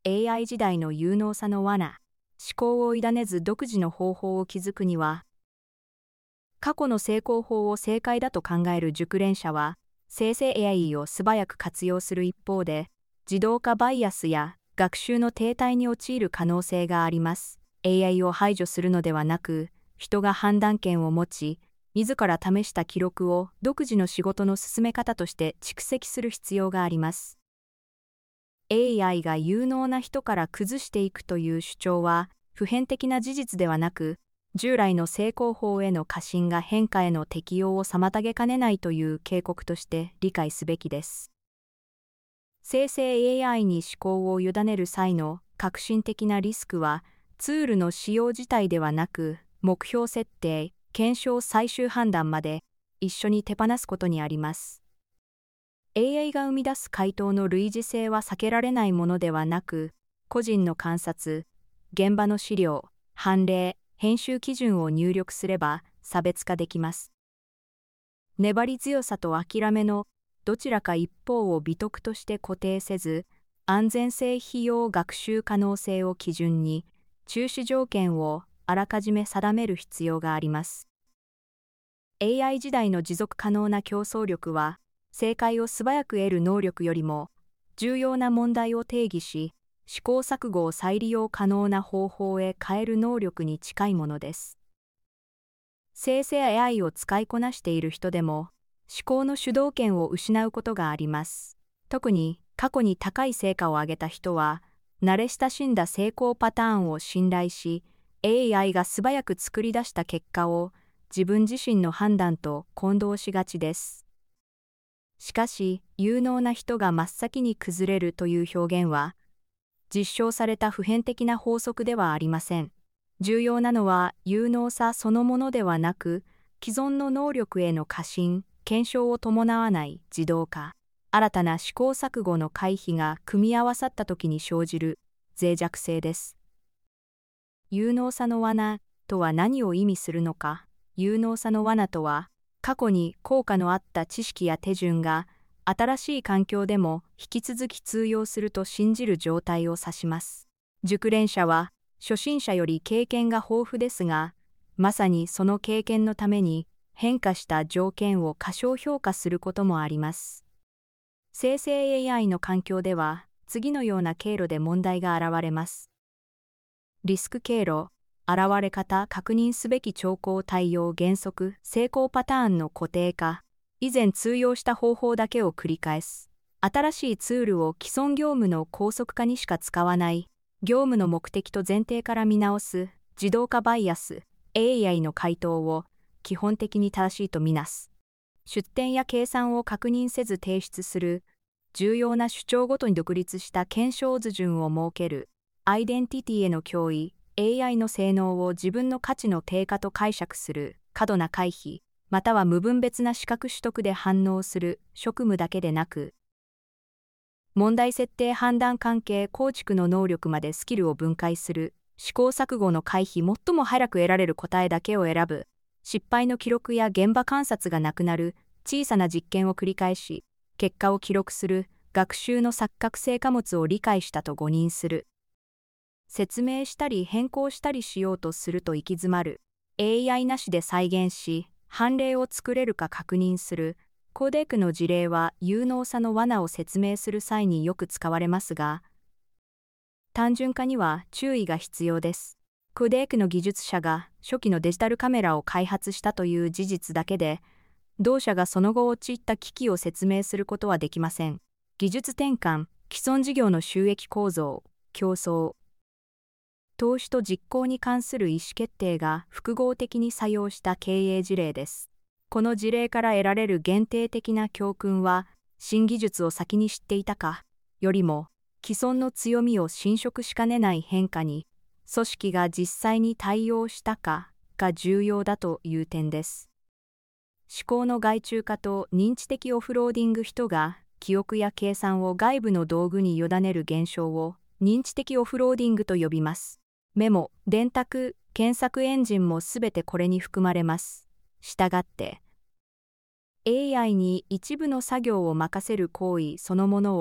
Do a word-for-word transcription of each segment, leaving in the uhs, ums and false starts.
エーアイ 時代の有能さの罠、思考を委ねず独自の方法を築くには、過去の成功法を正解だと考える熟練者は、生成 エーアイ を素早く活用する一方で、自動化バイアスや学習の停滞に陥る可能性があります。エーアイ を排除するのではなく、人が判断権を持ち、自ら試した記録を独自の仕事の進め方として蓄積する必要があります。エーアイ が有能な人から崩していくという主張は普遍的な事実ではなく、従来の成功法への過信が変化への適応を妨げかねないという警告として理解すべきです。生成 エーアイ に思考を委ねる際の革新的なリスクは、ツールの使用自体ではなく、目標設定、検証最終判断まで一緒に手放すことにあります。エーアイ が生み出す回答の類似性は避けられないものではなく、個人の観察、現場の資料、判例、編集基準を入力すれば差別化できます。粘り強さと諦めのどちらか一方を美徳として固定せず、安全性費用学習可能性を基準に、注視条件をあらかじめ定める必要があります。エーアイ 時代の持続可能な競争力は、正解を素早く得る能力よりも、重要な問題を定義し、試行錯誤を再利用可能な方法へ変える能力に近いものです。生成 エーアイ を使いこなしている人でも、思考の主導権を失うことがあります。特に過去に高い成果を上げた人は、慣れ親しんだ成功パターンを信頼し、エーアイ が素早く作り出した結果を自分自身の判断と混同しがちです。しかし、有能な人が真っ先に崩れるという表現は、実証された普遍的な法則ではありません。重要なのは有能さそのものではなく、既存の能力への過信、検証を伴わない自動化、新たな試行錯誤の回避が組み合わさったときに生じる脆弱性です。有能さの罠とは何を意味するのか。有能さの罠とは、過去に効果のあった知識や手順が新しい環境でも引き続き通用すると信じる状態を指します。熟練者は初心者より経験が豊富ですが、まさにその経験のために変化した条件を過小評価することもあります。生成 エーアイ の環境では次のような経路で問題が現れます。リスク経路、現れ方、確認すべき兆候対応原則、成功パターンの固定化、以前通用した方法だけを繰り返す。新しいツールを既存業務の高速化にしか使わない。業務の目的と前提から見直す。自動化バイアス、エーアイ の回答を基本的に正しいとみなす。出典や計算を確認せず提出する。重要な主張ごとに独立した検証図順を設ける。アイデンティティへの脅威、エーアイ の性能を自分の価値の低下と解釈する。過度な回避、または無分別な資格取得で反応する。職務だけでなく、問題設定判断関係構築の能力までスキルを分解する。試行錯誤の回避、最も早く得られる答えだけを選ぶ。失敗の記録や現場観察がなくなる。小さな実験を繰り返し、結果を記録する。学習の錯覚成果物を理解したと誤認する。説明したり変更したりしようとすると行き詰まる。エーアイ なしで再現し、判例を作れるか確認する。コデークの事例は有能さの罠を説明する際によく使われますが、単純化には注意が必要です。コデークの技術者が初期のデジタルカメラを開発したという事実だけで、同社がその後陥った危機を説明することはできません。技術転換、既存事業の収益構造、競争、投資と実行に関する意思決定が複合的に作用した経営事例です。この事例から得られる限定的な教訓は、新技術を先に知っていたか、よりも既存の強みを侵食しかねない変化に、組織が実際に対応したかが重要だという点です。思考の外注化と認知的オフローディング。人が記憶や計算を外部の道具に委ねる現象を認知的オフローディングと呼びます。メモ、電卓、検索エンジンもすべてこれに含まれます。したがって、エーアイ に一部の作業を任せる行為そのものを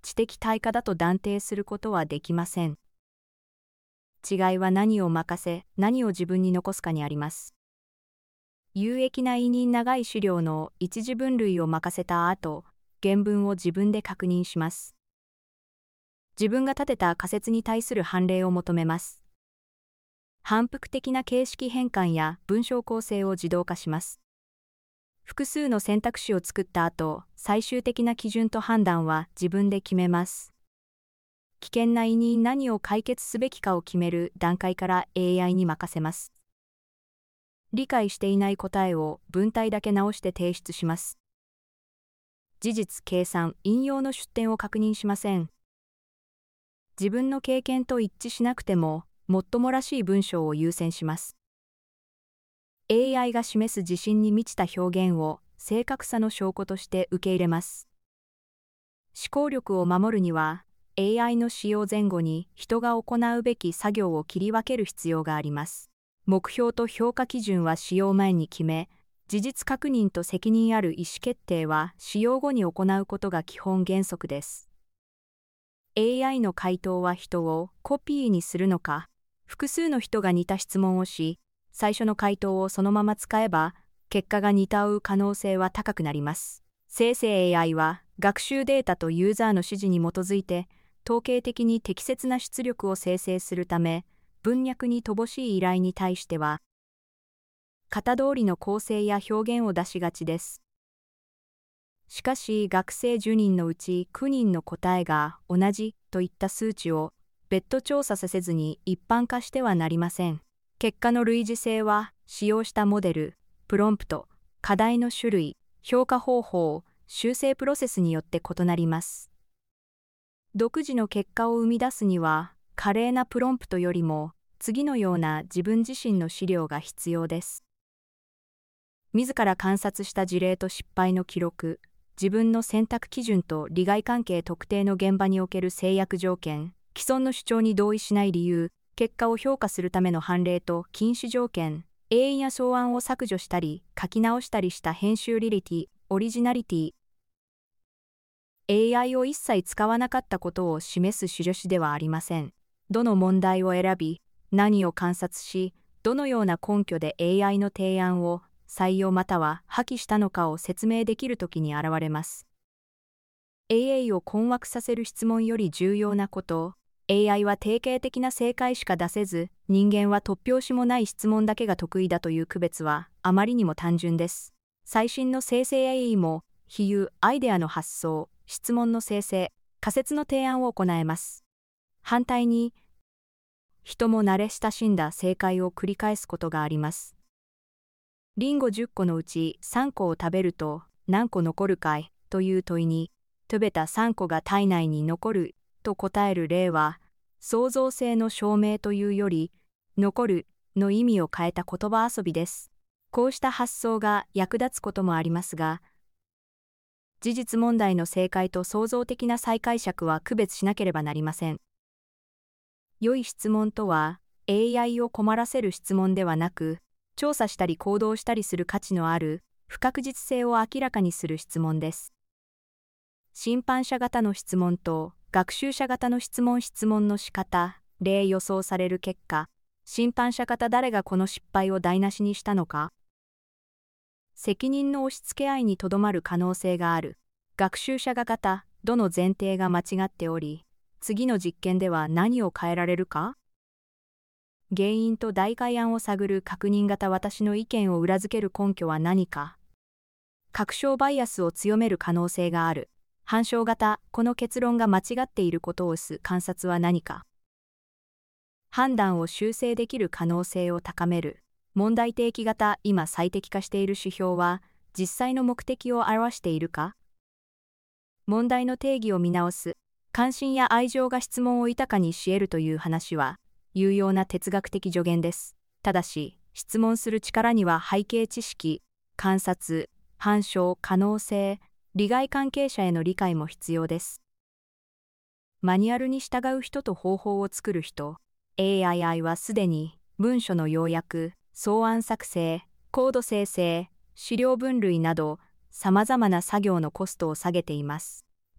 知的対価だと断定することはできません。違いは何を任せ、何を自分に残すかにあります。有益な委任長い資料の一次分類を任せた後、原文を自分で確認します。自分が立てた仮説に対する判例を求めます。反復的な形式変換や文章構成を自動化します。複数の選択肢を作った後、最終的な基準と判断は自分で決めます。危険な委任何を解決すべきかを決める段階から エーアイ に任せます。理解していない答えを文体だけ直して提出します。事実、計算、引用の出典を確認しません。自分の経験と一致しなくても、もっともらしい文章を優先します。エーアイ が示す自信に満ちた表現を正確さの証拠として受け入れます。思考力を守るには、エーアイ の使用前後に人が行うべき作業を切り分ける必要があります。目標と評価基準は使用前に決め、事実確認と責任ある意思決定は使用後に行うことが基本原則です。エーアイ の回答は人をコピーにするのか、複数の人が似た質問をし、最初の回答をそのまま使えば、結果が似たう可能性は高くなります。生成 エーアイ は、学習データとユーザーの指示に基づいて、統計的に適切な出力を生成するため、文脈に乏しい依頼に対しては、型通りの構成や表現を出しがちです。しかし、学生じゅうにんのうちきゅうにんの答えが同じといった数値を別途調査させずに一般化してはなりません。結果の類似性は、使用したモデル、プロンプト、課題の種類、評価方法、修正プロセスによって異なります。独自の結果を生み出すには、華麗なプロンプトよりも、次のような自分自身の資料が必要です。自ら観察した事例と失敗の記録、自分の選択基準と利害関係特定の現場における制約条件、既存の主張に同意しない理由、結果を評価するための判例と禁止条件、永遠や草案を削除したり書き直したりした編集リリティ、オリジナリティ。エーアイ を一切使わなかったことを示す印ではありません。どの問題を選び、何を観察し、どのような根拠で エーアイ の提案を採用または破棄したのかを説明できるときに現れます。エーアイ を困惑させる質問より重要なこと、エーアイ は定型的な正解しか出せず、人間は突拍子もない質問だけが得意だという区別はあまりにも単純です。最新の生成 エーアイ も、比喩、アイデアの発想、質問の生成、仮説の提案を行えます。反対に、人も慣れ親しんだ正解を繰り返すことがあります。リンゴじゅっこのうちさんこを食べると何個残るかいという問いに、食べたさんこが体内に残ると答える例は、創造性の証明というより、残るの意味を変えた言葉遊びです。こうした発想が役立つこともありますが、事実問題の正解と創造的な再解釈は区別しなければなりません。良い質問とは、エーアイ を困らせる質問ではなく、調査したり行動したりする価値のある、不確実性を明らかにする質問です。審判者型の質問と学習者型の質問質問の仕方、例予想される結果、審判者型誰がこの失敗を台無しにしたのか。責任の押し付け合いにとどまる可能性がある。学習者が型、どの前提が間違っており、次の実験では何を変えられるか？原因と代替案を探る確認型私の意見を裏付ける根拠は何か。確証バイアスを強める可能性がある。反証型、この結論が間違っていることを指す観察は何か。判断を修正できる可能性を高める。問題提起型、今最適化している指標は、実際の目的を表しているか。問題の定義を見直す。関心や愛情が質問を豊かにし得るという話は、有用な哲学的助言です。ただし、質問する力には背景知識、観察、反証、可能性、利害関係者への理解も必要です。マニュアルに従う人と方法を作る人、エーアイ はすでに文書の要約、草案作成、コード生成、資料分類など様々な作業のコストを下げています。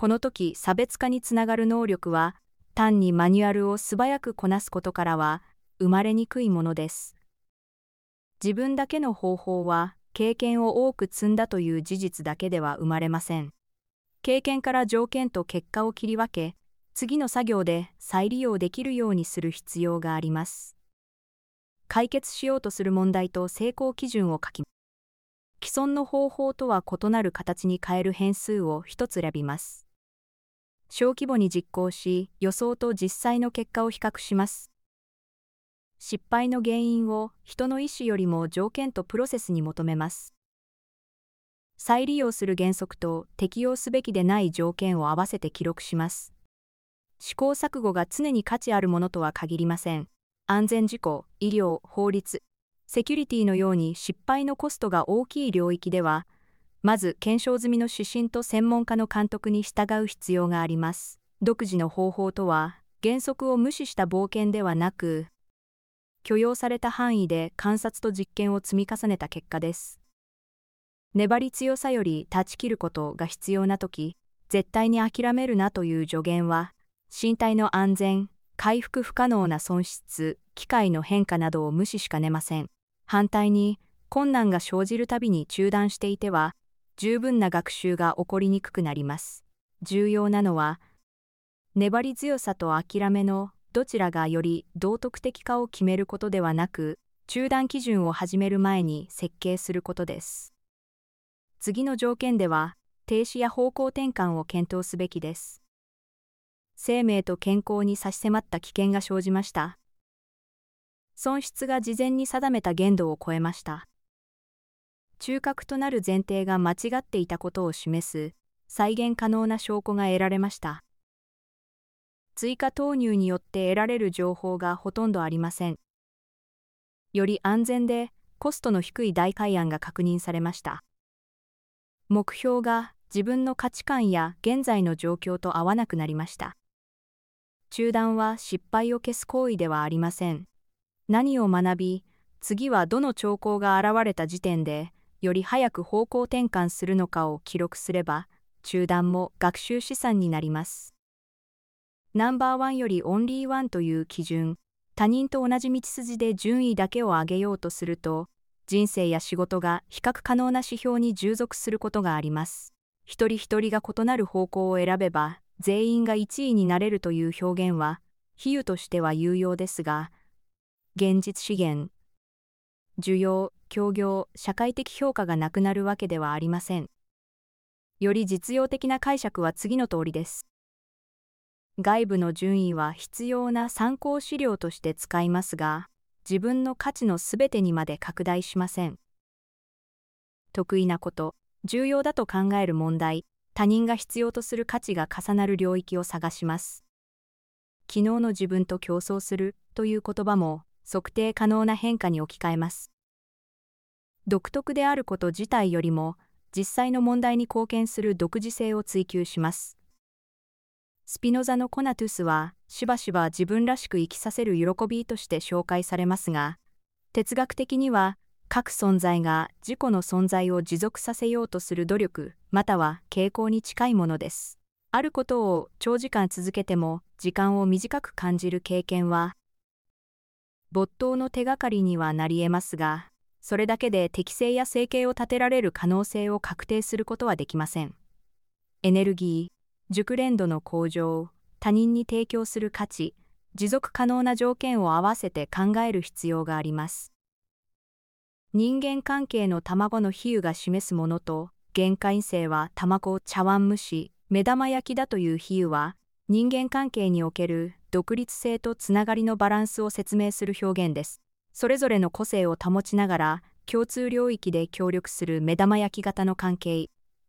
この時差別化につながる能力は、単にマニュアルを素早くこなすことからは生まれにくいものです。自分だけの方法は、経験を多く積んだという事実だけでは生まれません。経験から条件と結果を切り分け、次の作業で再利用できるようにする必要があります。解決しようとする問題と成功基準を書き、既存の方法とは異なる形に変える変数を一つ選びます。小規模に実行し、予想と実際の結果を比較します。失敗の原因を人の意思よりも条件とプロセスに求めます。再利用する原則と適用すべきでない条件を合わせて記録します。試行錯誤が常に価値あるものとは限りません。安全事故、医療、法律、セキュリティのように失敗のコストが大きい領域では、まず検証済みの指針と専門家の監督に従う必要があります。独自の方法とは、原則を無視した冒険ではなく、許容された範囲で観察と実験を積み重ねた結果です。粘り強さより断ち切ることが必要なとき、絶対に諦めるなという助言は、身体の安全、回復不可能な損失、機械の変化などを無視しかねません。反対に、困難が生じるたびに中断していては、十分な学習が起こりにくくなります。重要なのは、粘り強さと諦めのどちらがより道徳的かを決めることではなく、中断基準を始める前に設計することです。次の条件では、停止や方向転換を検討すべきです。生命と健康に差し迫った危険が生じました。損失が事前に定めた限度を超えました。中核となる前提が間違っていたことを示す再現可能な証拠が得られました。追加投入によって得られる情報がほとんどありません。より安全でコストの低い代替案が確認されました。目標が自分の価値観や現在の状況と合わなくなりました。中断は失敗を消す行為ではありません。何を学び、次はどの兆候が現れた時点で、より早く方向転換するのかを記録すれば、中断も学習資産になります。ナンバーワンよりオンリーワンという基準、他人と同じ道筋で順位だけを上げようとすると、人生や仕事が比較可能な指標に従属することがあります。一人一人が異なる方向を選べば、全員がいちいになれるという表現は、比喩としては有用ですが、現実資源、需要、協業、社会的評価がなくなるわけではありません。より実用的な解釈は次の通りです。外部の順位は必要な参考資料として使いますが、自分の価値のすべてにまで拡大しません。得意なこと、重要だと考える問題、他人が必要とする価値が重なる領域を探します。昨日の自分と競争するという言葉も測定可能な変化に置き換えます。独特であること自体よりも実際の問題に貢献する独自性を追求します。スピノザのコナトゥスはしばしば自分らしく生きさせる喜びとして紹介されますが、哲学的には各存在が自己の存在を持続させようとする努力または傾向に近いものです。あることを長時間続けても時間を短く感じる経験は、没頭の手がかりにはなり得ますが、それだけで適性や生計を立てられる可能性を確定することはできません。エネルギー、熟練度の向上、他人に提供する価値、持続可能な条件を合わせて考える必要があります。人間関係の卵の比喩が示すものと、限界性は卵茶碗蒸し、目玉焼きだという比喩は、人間関係における独立性とつながりのバランスを説明する表現です。それぞれの個性を保ちながら、共通領域で協力する目玉焼き型の関係。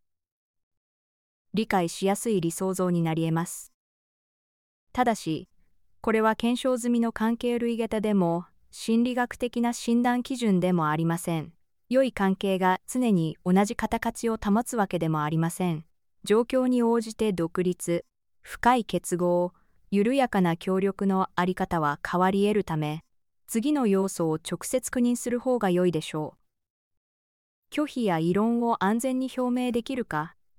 理解しやすい理想像になり得ます。ただし、これは検証済みの関係類型でも、心理学的な診断基準でもありません。良い関係が常に同じ肩価値を保つわけでもありません。状況に応じて独立、深い結合、緩やかな協力のあり方は変わり得るため、次の要素を直接確認する方が良いでしょう。拒否や異論を安全に表明できるか、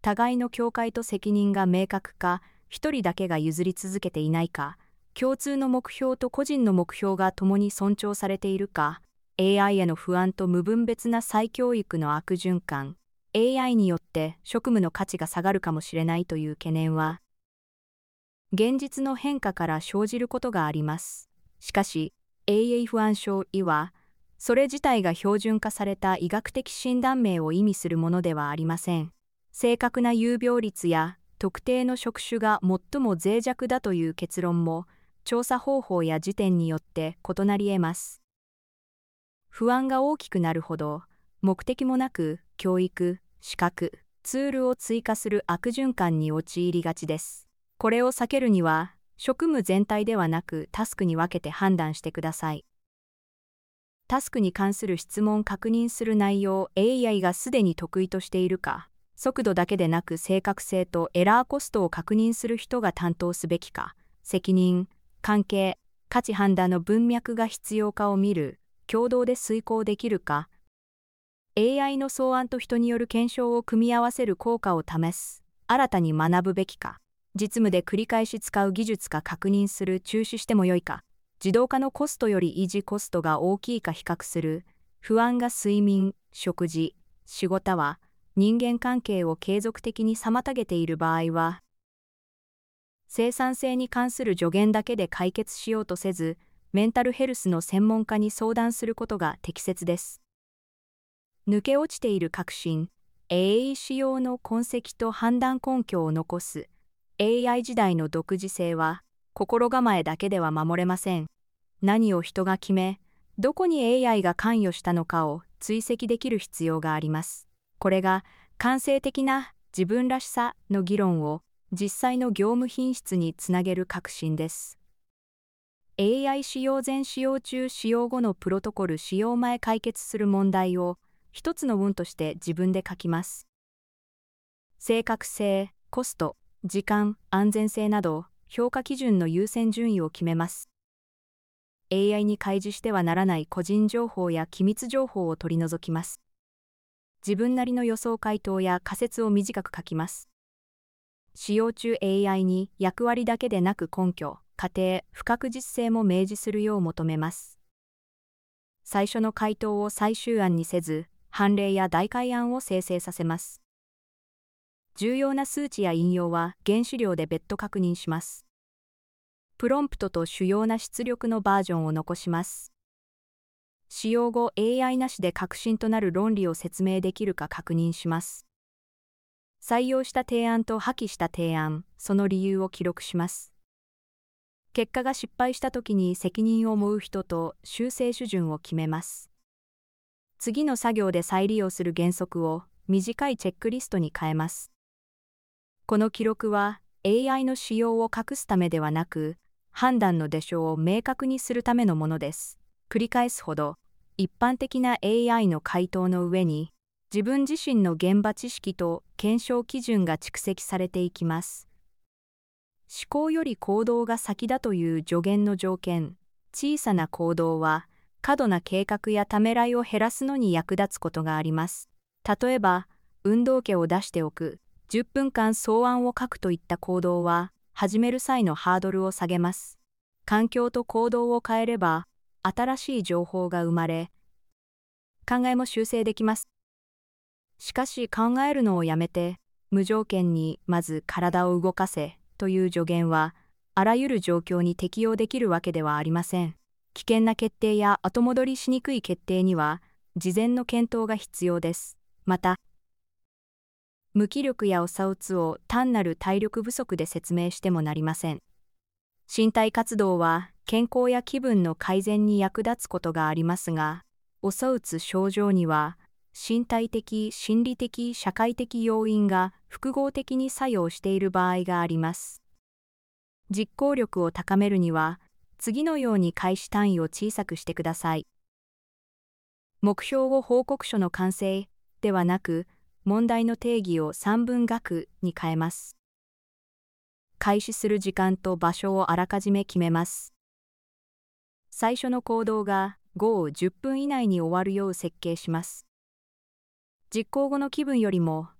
互いの境界と責任が明確か、一人だけが譲り続けていないか、共通の目標と個人の目標が共に尊重されているか、エーアイ への不安と無分別な再教育の悪循環、エーアイ によって職務の価値が下がるかもしれないという懸念は、現実の変化から生じることがあります。しかし、エーアイ 不安症は、それ自体が標準化された医学的診断名を意味するものではありません。正確な有病率や特定の職種が最も脆弱だという結論も、調査方法や時点によって異なり得ます。不安が大きくなるほど、目的もなく教育、資格、ツールを追加する悪循環に陥りがちです。これを避けるには、職務全体ではなくタスクに分けて判断してください。タスクに関する質問を確認する内容、エーアイ がすでに得意としているか、速度だけでなく正確性とエラーコストを確認する人が担当すべきか、責任、関係、価値判断の文脈が必要かを見る、共同で遂行できるか、エーアイ の草案と人による検証を組み合わせる効果を試す、新たに学ぶべきか、実務で繰り返し使う技術か確認する、中止してもよいか、自動化のコストより維持コストが大きいか比較する、不安が睡眠、食事、仕事は人間関係を継続的に妨げている場合は、生産性に関する助言だけで解決しようとせず、メンタルヘルスの専門家に相談することが適切です。抜け落ちている革新、エーアイ 使用の痕跡と判断根拠を残す、エーアイ 時代の独自性は、心構えだけでは守れません。何を人が決め、どこに エーアイ が関与したのかを追跡できる必要があります。これが、感性的な自分らしさの議論を実際の業務品質につなげる革新です。エーアイ 使用前、使用中、使用後のプロトコル、使用前解決する問題を一つの文として自分で書きます。正確性、コスト、時間、安全性など評価基準の優先順位を決めます。エーアイ に開示してはならない個人情報や機密情報を取り除きます。自分なりの予想回答や仮説を短く書きます。使用中 エーアイ に役割だけでなく根拠、過程、不確実性も明示するよう求めます。最初の回答を最終案にせず、判例や代替案を生成させます。重要な数値や引用は原資料で別途確認します。プロンプトと主要な出力のバージョンを残します。使用後 エーアイ なしで革新となる論理を説明できるか確認します。採用した提案と破棄した提案、その理由を記録します。結果が失敗したときに責任を負う人と修正手順を決めます。次の作業で再利用する原則を短いチェックリストに変えます。この記録は エーアイ の使用を隠すためではなく、判断の出所を明確にするためのものです。繰り返すほど、一般的な エーアイ の回答の上に、自分自身の現場知識と検証基準が蓄積されていきます。思考より行動が先だという助言の条件、小さな行動は、過度な計画やためらいを減らすのに役立つことがあります。例えば、運動器を出しておく、じゅっぷんかん草案を書くといった行動は、始める際のハードルを下げます。環境と行動を変えれば、新しい情報が生まれ、考えも修正できます。しかし考えるのをやめて、無条件にまず体を動かせという助言は、あらゆる状況に適用できるわけではありません。危険な決定や後戻りしにくい決定には、事前の検討が必要です。また、無気力やおさうつを単なる体力不足で説明してもなりません。身体活動は健康や気分の改善に役立つことがありますが、おさうつ症状には、身体的、心理的、社会的要因が複合的に作用している場合があります。実行力を高めるには、次のように開始単位を小さくしてください。目標を報告書の完成ではなく、問題の定義を三分学に変えます。開始する時間と場所をあらかじめ決めます。最初の行動がごをじゅっぷん以内に終わるよう設計します。実行後の気分よりも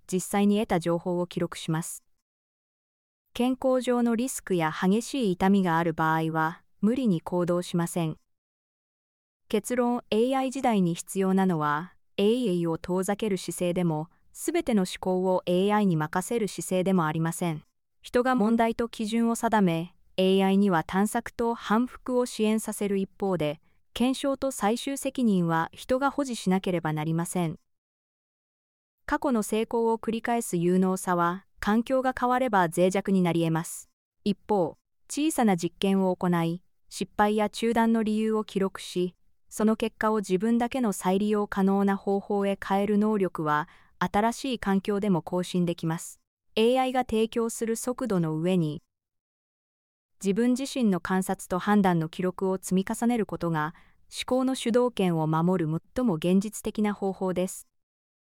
実際に得た情報を記録します。健康上のリスクや激しい痛みがある場合は、無理に行動しません。結論、エーアイ 時代に必要なのは、エーアイ を遠ざける姿勢でも、すべての思考を エーアイ に任せる姿勢でもありません。人が問題と基準を定め、エーアイ には探索と反復を支援させる一方で、検証と最終責任は人が保持しなければなりません。過去の成功を繰り返す有能さは、環境が変われば脆弱になり得ます。一方、小さな実験を行い、失敗や中断の理由を記録し、その結果を自分だけの再利用可能な方法へ変える能力は、新しい環境でも更新できます。エーアイ が提供する速度の上に、自分自身の観察と判断の記録を積み重ねることが、思考の主導権を守る最も現実的な方法です。